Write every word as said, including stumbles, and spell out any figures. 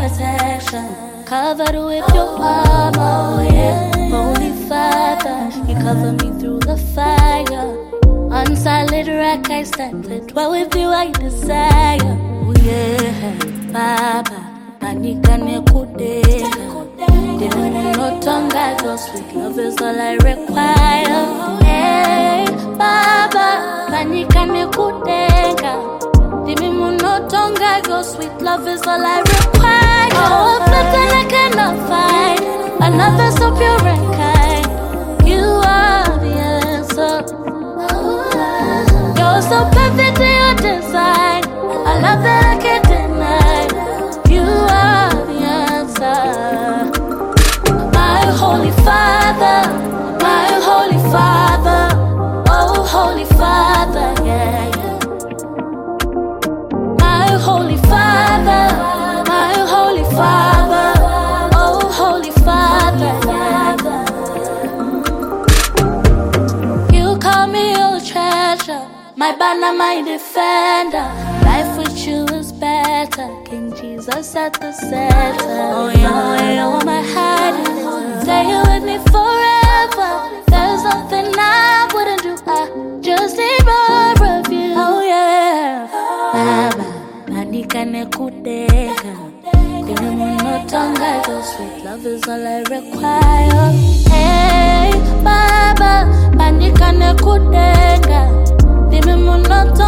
protection, covered with your armor, oh yeah. Holy Father, you cover me through the fire. On solid rock I stand, to dwell with you I desire. Oh yeah, Baba, Panika nekudeka. Didn't no tongue I go sweet, love is all I require. Hey, Baba, Panika nekudeka. Didn't no tongue I go sweet, love is all I require. Oh, but then I cannot find another so pure and kind. You are the answer. You're so perfect in your design. I love that I can't deny. You are the answer. My Holy Father, my Holy Father, oh Holy Father, yeah, yeah. My Holy Father, my Holy Father, oh Holy Father, yeah. You call me your treasure, my banner, my defender. Life with you is better. King Jesus at the center. Oh yeah, oh my hiding. Stay here with me forever. There's nothing I wouldn't do. I just need more of you. Oh yeah, Baba, Panika nekudeka. Didn't tongue I go sweet, love is all I require. Hey, Baba, Panika nekudeka. Dime munoto